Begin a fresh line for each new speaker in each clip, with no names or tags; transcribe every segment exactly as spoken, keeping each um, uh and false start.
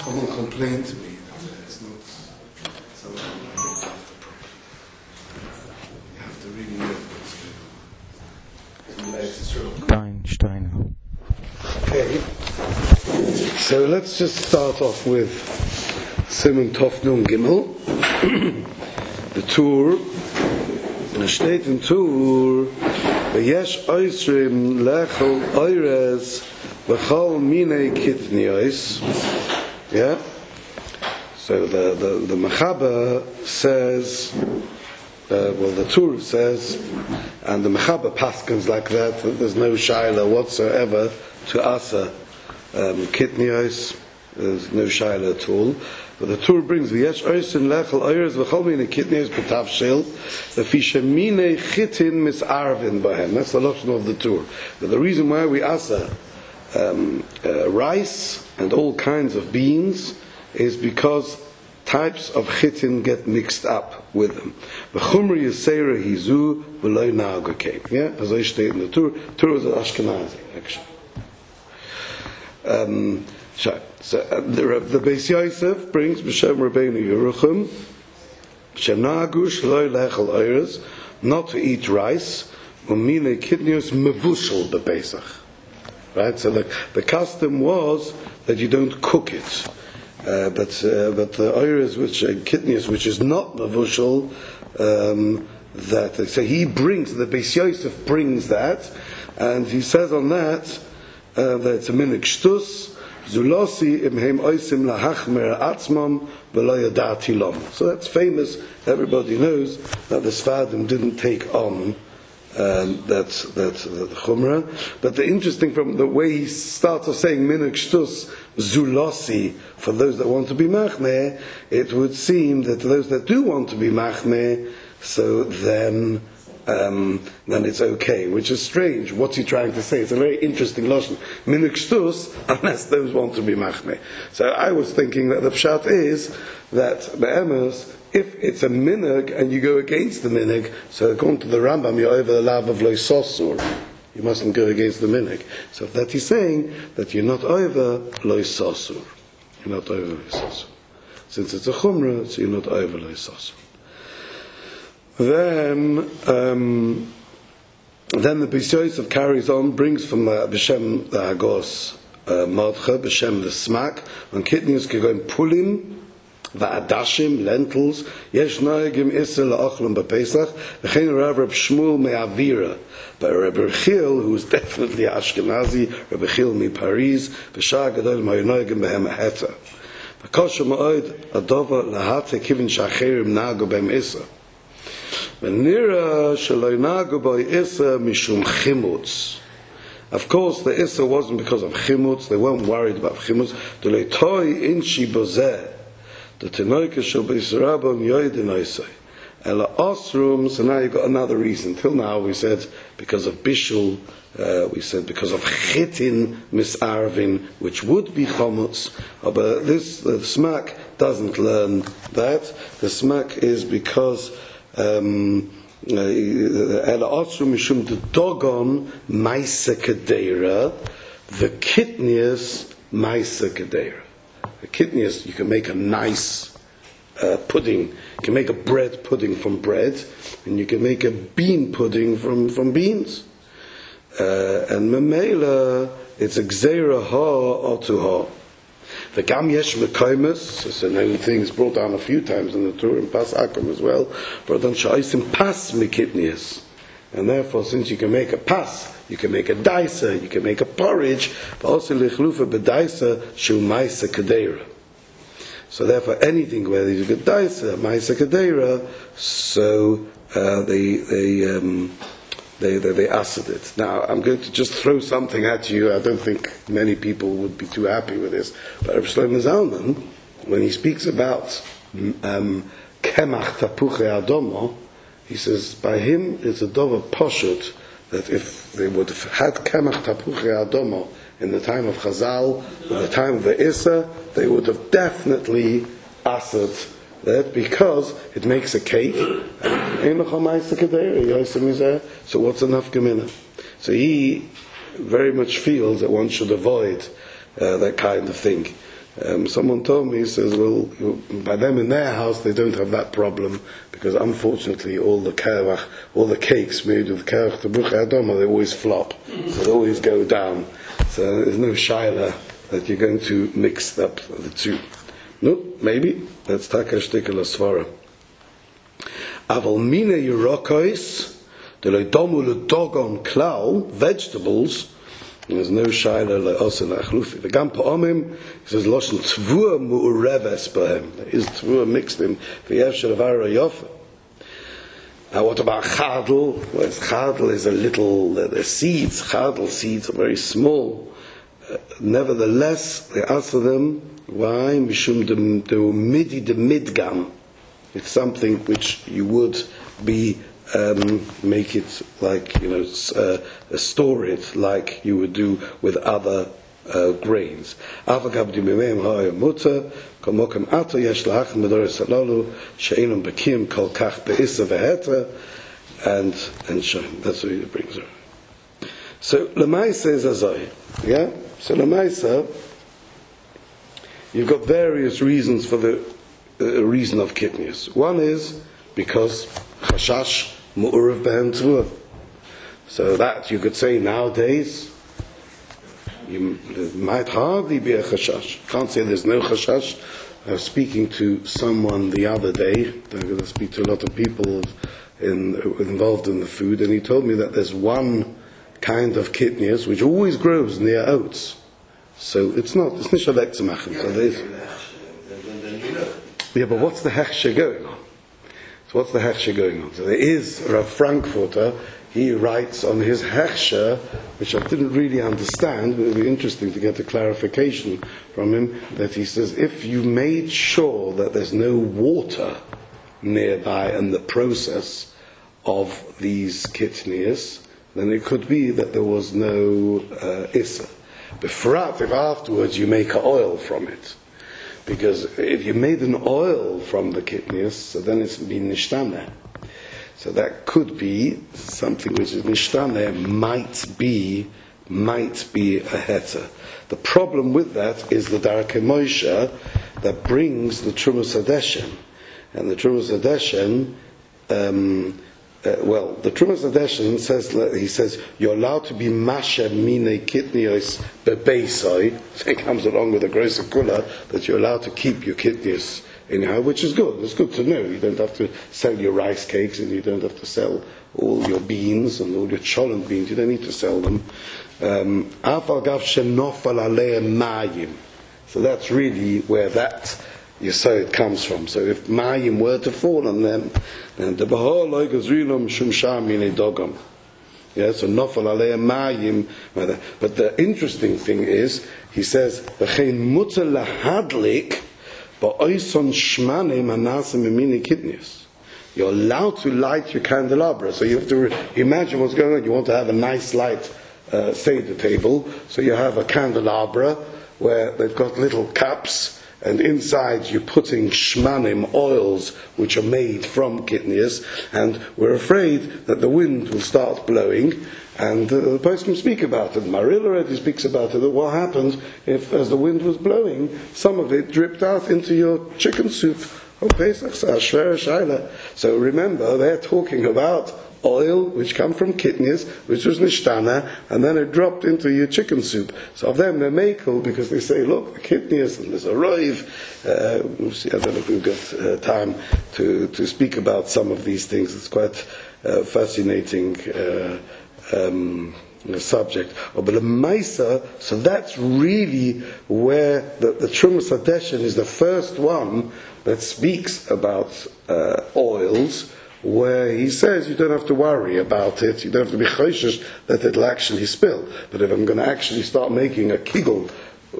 Someone complained to me that it's not something you have to really know what's going on.
Stein,
Okay, so let's just start off with Siman Tov Nun Gimel, the Tur. And es steht in Tur, V'yesh oisrim lechol oires v'chol minei kitnios. Yeah? So the, the, the Mechaber says, uh, well the Tur says, and the Mechaber paskins like that, that there's no shaila whatsoever to asa um, kitnios, there's no shaila at all. But the Tur brings v'yesh oisin lechol oires v'chol minei kitnios b'tavshil v'fi sheminei chitin misarvin bahem. That's the lotion of the Tur. But the reason why we asa um, uh, rice and all kinds of beans is because types of chitin get mixed up with them. V'chumri yisera hizu v'loi na'agakein. Yeah, as I state in the Tur. Tur is an Ashkenazi, actually. Um, so, so uh, the, the Beis Yosef brings B'Shem Rabbeinu Yerucham Shenagush loy lechel oires, not to eat rice, umine kidneys mevushel bepesach. Right, so the, the custom was that you don't cook it, uh, but uh, but the oires which uh, kidneys which is not mevushel, um, that so he brings the Beis Yosef brings that, and he says on that uh, that it's a minik shtus. Zulosi imhem oisim lahachmer atzmam v'lo yadati lom. So that's famous. Everybody knows that the Sfadim didn't take on um, that that the chumrah. But the interesting from the way he starts off saying minik shtus zulosi for those that want to be machmeh, it would seem that those that do want to be machmeh, so then. Um, then it's okay, which is strange. What's he trying to say? It's a very interesting lashon. Minik shtus, unless those want to be machmeh. So I was thinking that the pshat is that be'emes, if it's a minig and you go against the minig, so according to the Rambam, you're over the lav of loisosur. You mustn't go against the minig. So that he's saying that you're not over loisosur. You're not over loisosur. Since it's a chumrah, so you're not over loisosur. Then, um, then the Beis Yosef carries on, brings from uh, B'Shem the Hagos uh, Mordcha, B'Shem the Smak, on kidneys kegoin pulim, va'adashim, lentils, yesh noegim isel la'ochlam b'Pesach, v'chein Rav Reb Shmuel me'avira, but Reb Rechil, who is definitely Ashkenazi, Reb Rechil mi Paris, v'shah gadol ma'yonoegim b'hem heta. V'kosha ma'od adova lahate kivin sha'cherim nago b'hem isa. Of course, the issa wasn't because of chimutz. They weren't worried about chimutz. So now you've got another reason. Till now we said because of bishul, uh, we said because of chitin misarvin, which would be chomutz. But this the smak doesn't learn that. The smak is because. Um, Ela Otsu Mishum the Dogon Maisa Kedera, the kidneys Maisa Kedera. The kidneys, you can make a nice uh, pudding. You can make a bread pudding from bread, and you can make a bean pudding from, from beans. Uh, and Memela, it's a Gzeira Ha Otu Ha. The Gam Yesh Mekaimus, it's an old thing, it's brought down a few times in the Torah and Pas Akum as well, brought down Shaisim Pas Mikitnius. And therefore, since you can make a pas, you can make a daisa, you can make a porridge, but also Lichlufa Bedaisa Shu Maisa Kadeira. So therefore, anything where you get daisa, Maisa Kadeira, so uh, they, they, um, They, they, they acid it. Now, I'm going to just throw something at you. I don't think many people would be too happy with this. But Reb Shlomo Zalman, when he speaks about um, kemach tapuche adomo, he says, by him, it's a dover poshut, that if they would have had kemach tapuche adomo in the time of Chazal, in the time of the Issa, they would have definitely acid that because it makes a cake. So what's enough gemina? So he very much feels that one should avoid uh, that kind of thing. Um, someone told me, he says, well, by them in their house they don't have that problem, because unfortunately all the kerach, all the cakes made with kerach tebuch adoma, they always flop, so they always go down. So there's no shaila that you're going to mix up the two. No, maybe that's takash tikala svara. Aval mine yurakois, the leidomu ledogon klau, vegetables. There's no shaila like also like chlufi. The gam pa'omim, he says loshen tvua mu'ureves b'hem. There is tvua mixed in the yevshel of ara yofa. Now what about chadl? Well, chadl is a little, uh, the seeds, chadl seeds are very small. Uh, nevertheless, they answer them, why? Mishum de midi de midgam. It's something which you would be Um, make it like, you know, uh, store it like you would do with other uh, grains. And and shine. That's what he brings her. So Lamaisa is Azai. Yeah? So Lamaisa, you've got various reasons for the uh, reason of kidneys. One is because Chashash Mu'urav Behem Tvua. So that you could say nowadays, you, there might hardly be a Chashash. Can't say there's no Chashash. I was speaking to someone the other day, I'm going to speak to a lot of people in, involved in the food, and he told me that there's one kind of kidneys which always grows near oats. So it's not, it's nicht wegzumachen. So there's, yeah, but what's the hechsher going on? So what's the hechsher going on? So there is Rav Frankfurter, he writes on his hechsher, which I didn't really understand, but it would be interesting to get a clarification from him, that he says if you made sure that there's no water nearby in the process of these kidneys, then it could be that there was no uh, issa. Befrat, if afterwards you make an oil from it. Because if you made an oil from the kidneys, so then it's been nishtana. So that could be something which is nishtana, might be, might be a heta. The problem with that is the Darkei Moshe that brings the Trumas Hadeshen. And the Trumas Hadeshen, um, uh, well, the Trumas Hadeshen says, he says, you're allowed to be masha mine kidneys bebeisai. So it comes along with the gross kula that you're allowed to keep your kidneys anyhow, which is good. It's good to know. You don't have to sell your rice cakes, and you don't have to sell all your beans and all your cholent beans. You don't need to sell them. Um, so that's really where that you say it comes from. So if mayim were to fall on them, then the bahar like azrilam shumsham mine dogam. Yeah, so nofal aleim mayim. But the interesting thing is, he says, v'chein mutar lahadlik ba'oison shmanim anasim mimini kidneys. You're allowed to light your candelabra. So you have to re- imagine what's going on. You want to have a nice light uh, Seder table. So you have a candelabra where they've got little cups, and inside you're putting shmanim, oils, which are made from kidneys, and we're afraid that the wind will start blowing, and uh, the person will speak about it. Maril already speaks about it, that what happened if, as the wind was blowing, some of it dripped out into your chicken soup. Oh, Pesach, so remember, they're talking about oil which come from kidneys, which was nishtana, and then it dropped into your chicken soup. So of them they're makel because they say, look, the kidneys, and there's a roiv. Uh, we'll see, I don't know if we've got uh, time to, to speak about some of these things. It's quite uh, fascinating uh, um, subject. Oh, but the Maisa, so that's really where the, the Trumas Hadeshen is the first one that speaks about uh, oils, where he says you don't have to worry about it, you don't have to be choishish that it'll actually spill. But if I'm going to actually start making a kigel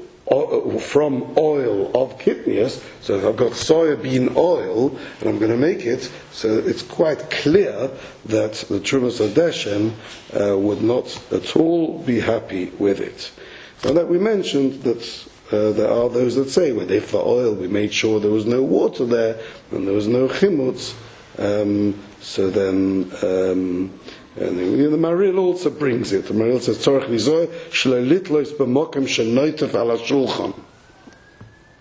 from oil of kidneys, so if I've got soybean oil and I'm going to make it, so it's quite clear that the Trumas Hadeshen uh, would not at all be happy with it. So that we mentioned that Uh, there are those that say, well, if for oil we made sure there was no water there and there was no chimutz, um, so then um, and the, the Maril also brings it. The Maril says, "Tzorach lizoy shleilitlois b'mokem shenoitef ala shulchan."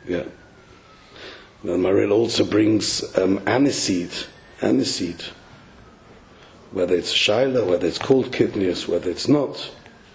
Yeah. Now, Maril also brings um, aniseed, aniseed, whether it's shaila, whether it's called kidneys, whether it's not.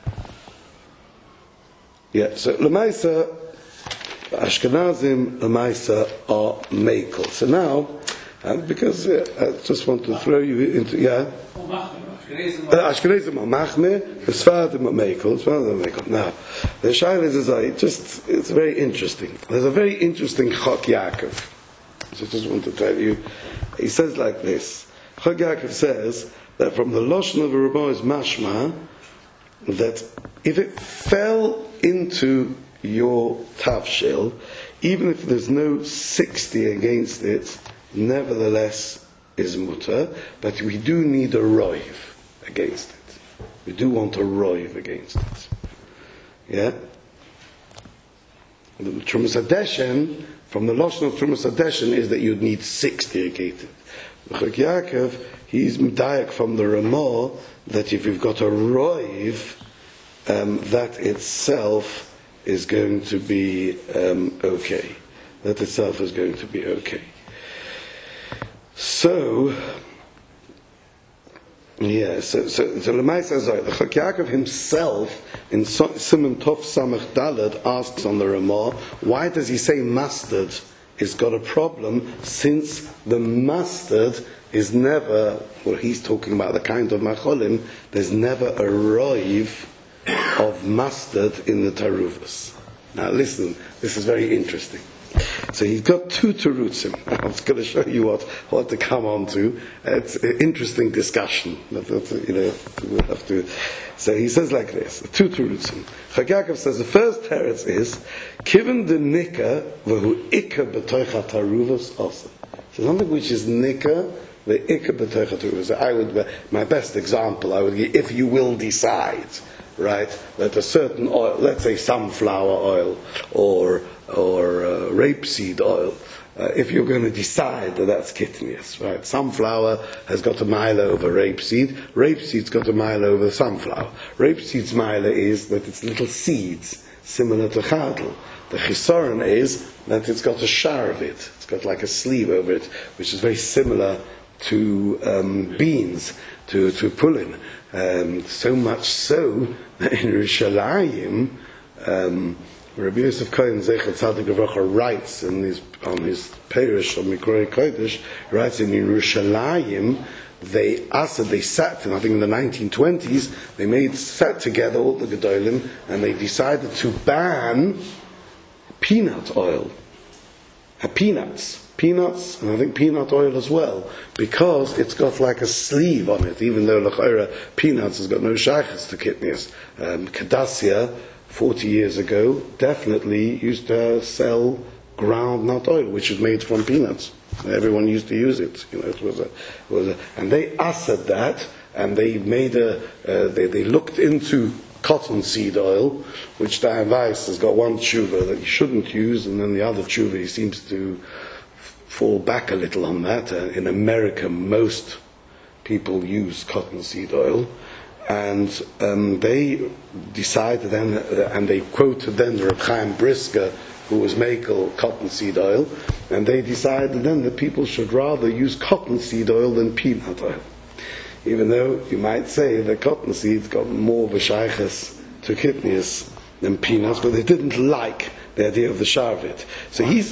Yeah, so Lamaisa, Ashkenazim, Lamaisa are Mekel. So now, uh, because uh, I just want to throw you into, yeah? Ashkenazim are Machmeh, the Sfaradim are Mekel, Sfaradim are Mekel. Now, the Shaila is uh, just, it's very interesting. There's a very interesting Chok Yaakov. So I just want to tell you, he says like this. Chok Yaakov says that from the Lashon of a Ramah is mashma, that if it fell into your tavshil, even if there's no sixty against it, nevertheless is mutter, but we do need a roiv against it. We do want a roiv against it. Yeah? The Trumas Hadeshen, from the Lashon of Trumas Hadeshen, is that you'd need sixty against it. Chok Yaakov, he's medayak from the Ramah that if you've got a roiv, um, that itself is going to be um, okay. That itself is going to be okay. So, yeah, so so, so Lemay says, the Chok Yaakov himself in Simon Tov Samach Dalad asks on the Ramah, why does he say mustard has got a problem, since the mustard is never, well, he's talking about the kind of macholim, there's never a roiv of mustard in the taruvas. Now listen, this is very interesting. So he's got two terutzim. I was going to show you what, what to come on to. It's an interesting discussion. But, you know, we'll have to. So he says like this: two terutzim. Chok Yaakov says the first teretz is kiven de nika v'hu ikka b'toicha taruvas also. So something which is nika the ikka b'toicha taruvas. I would, my best example, I would give, if you will decide, right, that a certain oil, let's say sunflower oil or or uh, rapeseed oil, uh, if you're going to decide that that's kitnius, right? Sunflower has got a mile over rapeseed, rapeseed's got a mile over sunflower. Rapeseed's mile is that it's little seeds, similar to chadl. The chisaron is that it's got a shar of it, it's got like a sleeve over it, which is very similar to um, beans, to, to pulin. Um, so much so that in Rishalayim, um, Rabbi Yosef Cohen Zecher Tzadik Levracha writes in his, on his parish on Mikroi Kodesh, writes in Yerushalayim, they asked, they sat, and I think in the nineteen twenties, they made sat together all the Gedolim, and they decided to ban peanut oil, uh, peanuts, peanuts, and I think peanut oil as well, because it's got like a sleeve on it, even though l'chayra peanuts has got no shaychus to kidneys. Um, Kadassia, forty years ago, definitely used to sell ground nut oil, which is made from peanuts. Everyone used to use it. You know, it was a, it was a and they assed that, and they made a, uh, they, they looked into cottonseed oil, which Diane Weiss has got one tshuva that he shouldn't use, and then the other tshuva he seems to fall back a little on that. Uh, in America, most people use cottonseed oil. And um, they decided then, uh, and they quoted then Reb Chaim Brisker, who was making cottonseed oil, and they decided then that people should rather use cottonseed oil than peanut oil. Even though you might say that cottonseed's got more of a shaychus to kidneys than peanuts, but they didn't like the idea of the sharvit. So he's...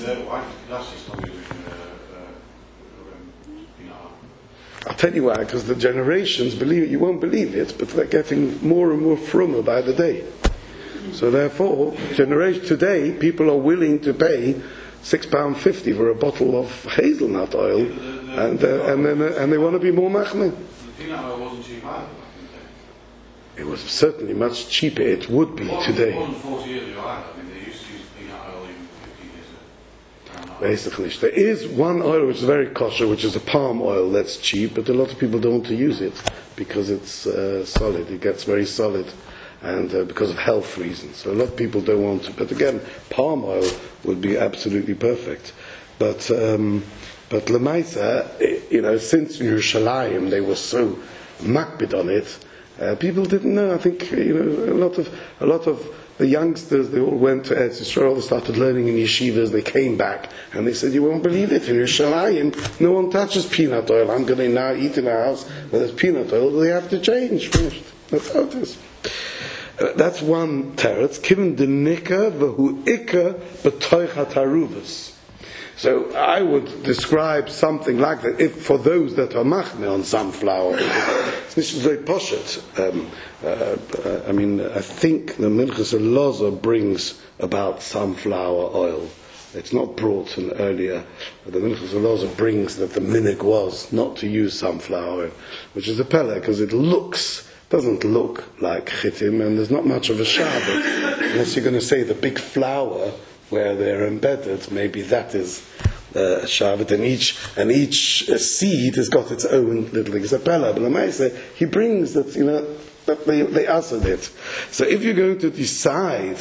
I'll tell you why, because the generations, believe it, you won't believe it, but they're getting more and more frummer by the day. So therefore, generation today, people are willing to pay six pound fifty for a bottle of hazelnut oil, and uh, and then uh, and they want to be more machmir.
The peanut oil wasn't cheap either back in the day.
It was certainly much cheaper. It would be today.
It wasn't forty years ago either. I mean, they used to use peanut oil even fifty years ago.
Basically, there is one oil which is very kosher, which is a palm oil that's cheap, but a lot of people don't want to use it because it's uh, solid. It gets very solid, and uh, because of health reasons. So a lot of people don't want to. But again, palm oil would be absolutely perfect. But um, but Lemaisa, you know, since Yerushalayim they were so makbid on it, Uh, people didn't know. I think you know a lot of a lot of the youngsters. They all went to Eretz Yisrael. They started learning in yeshivas. They came back and they said, "You won't believe it. In Yerushalayim, no one touches peanut oil. I'm going to now eat in a house where there's peanut oil. They have to change." Finished. That's how it is. Uh, that's one teretz. Kivin denika v'hu ikka b'toich hataruvas. So I would describe something like that if for those that are machme on sunflower. This is very poshet. Um, uh, uh, I mean, I think the Minchas Elazar brings about sunflower oil. It's not brought in earlier. But the Minchas Elazar brings that the minig was not to use sunflower oil, which is a pella because it looks. Doesn't look like chitim, and there's not much of a shabbat. Unless you're going to say the big flower where they're embedded, maybe that is uh, shabbat, and each and each uh, seed has got its own little exapella. But Lamaisa, he brings that you know that they they answered it. So if you're going to decide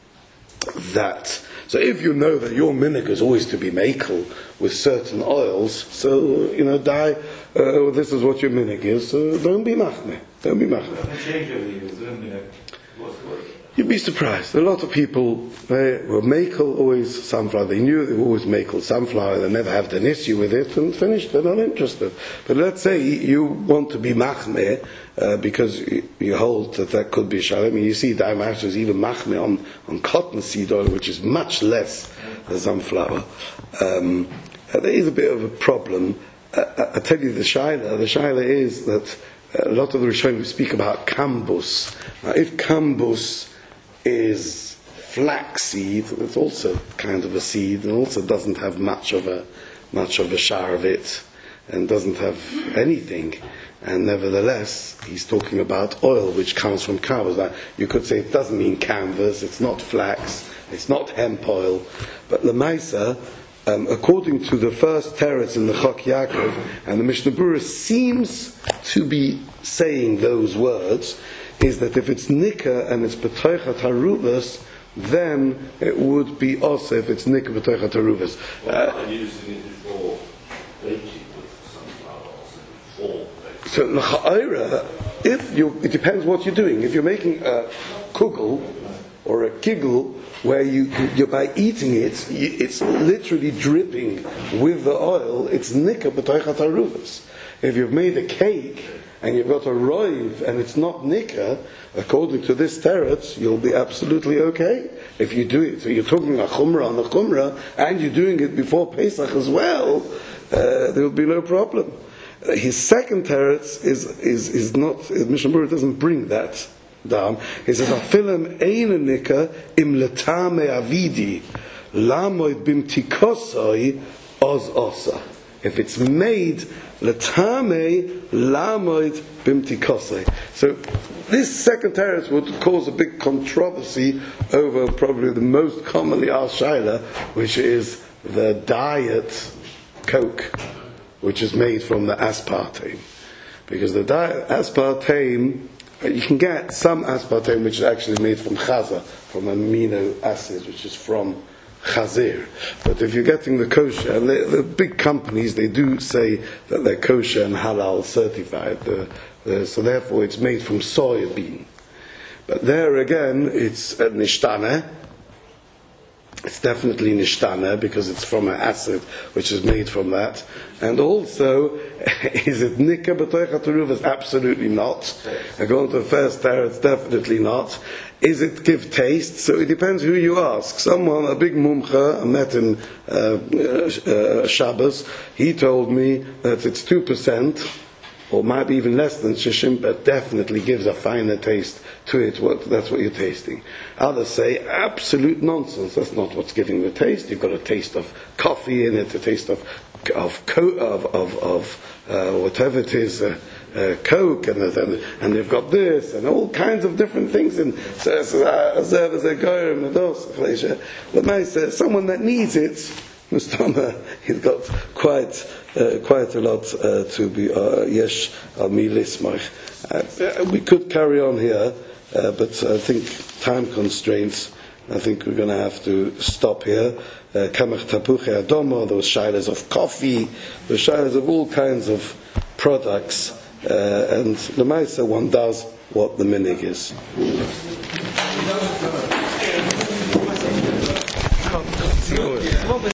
that. So if you know that your minig is always to be makel with certain oils, so, you know, die, uh, this is what your minig is, so don't be machmeh. Don't be machmeh. You'd be surprised. A lot of people, they were makel always sunflower. They knew they were always makel sunflower. They never had an issue with it and finished. They're not interested. But let's say you want to be machmeh uh, because you, you hold that that could be shalom. You see, Daimashter is even machmeh on, on cotton seed oil, which is much less than sunflower. Um, uh, there is a bit of a problem. Uh, I tell you the shaila. The shaila is that a lot of the Rishonim speak about kambus. Now, if kambus is flaxseed, it's also kind of a seed, and also doesn't have much of a much of a shar of it, and doesn't have anything. And nevertheless, he's talking about oil which comes from canvas. Now, you could say it doesn't mean canvas, it's not flax, it's not hemp oil, but Lamaisa, um, according to the first teretz in the Chok Yaakov, and the Mishnah Berurah seems to be saying those words, is that if it's nika and it's b'toichat haruvas, then it would be also if it's nika b'toichat haruvas.
Well, I'm using it for baking with sunflower oil.
So l'cha'ira, if you, it depends what you're doing. If you're making a kugel or a kigel, where you, you by eating it, you, it's literally dripping with the oil. It's nika b'toichat haruvas. If you've made a cake and you've got a roiv and it's not nikah, according to this teretz, you'll be absolutely okay. If you do it, so you're talking a chumrah on a chumrah, and you're doing it before Pesach as well, uh, there will be no problem. Uh, his second teretz is is is not. Mishnah Berurah doesn't bring that down. He says, "Afilim ein nikah im letame avidi lamoid bim tikosoi oz osa." If it's made letame lamoid bimtikose. So this second teretz would cause a big controversy over probably the most commonly asked shaila, which is the diet Coke, which is made from the aspartame. Because the diet aspartame, you can get some aspartame which is actually made from chaza, from amino acids, which is from chazir. But if you're getting the kosher, and the, the big companies, they do say that they're kosher and halal certified, the, the, so therefore it's made from soybean. But there again, it's uh, nishtana. It's definitely nishtana because it's from an acid which is made from that. And also, is it nika b'toichat haruvas? Absolutely not. According to the first teretz, it's definitely not. Is it give taste? So it depends who you ask. Someone, a big mumcha, I met in uh, uh, Shabbos, he told me that it's two percent, or might be even less than shishim, but definitely gives a finer taste to it. What, that's what you're tasting. Others say, absolute nonsense. That's not what's giving the taste. You've got a taste of coffee in it, a taste of of of of, of uh, whatever it is. Uh, Uh, Coke and, and and they've got this and all kinds of different things and so as a goyim and those someone that needs it, Mustama, he's got quite uh, quite a lot uh, to be yesh al mi lismach. We could carry on here, uh, but I think time constraints. I think we're going to have to stop here. Kamach tapuche adomo. There was shilas of coffee. There were shilas of all kinds of products. Uh, and the Maisa one does what the minig is.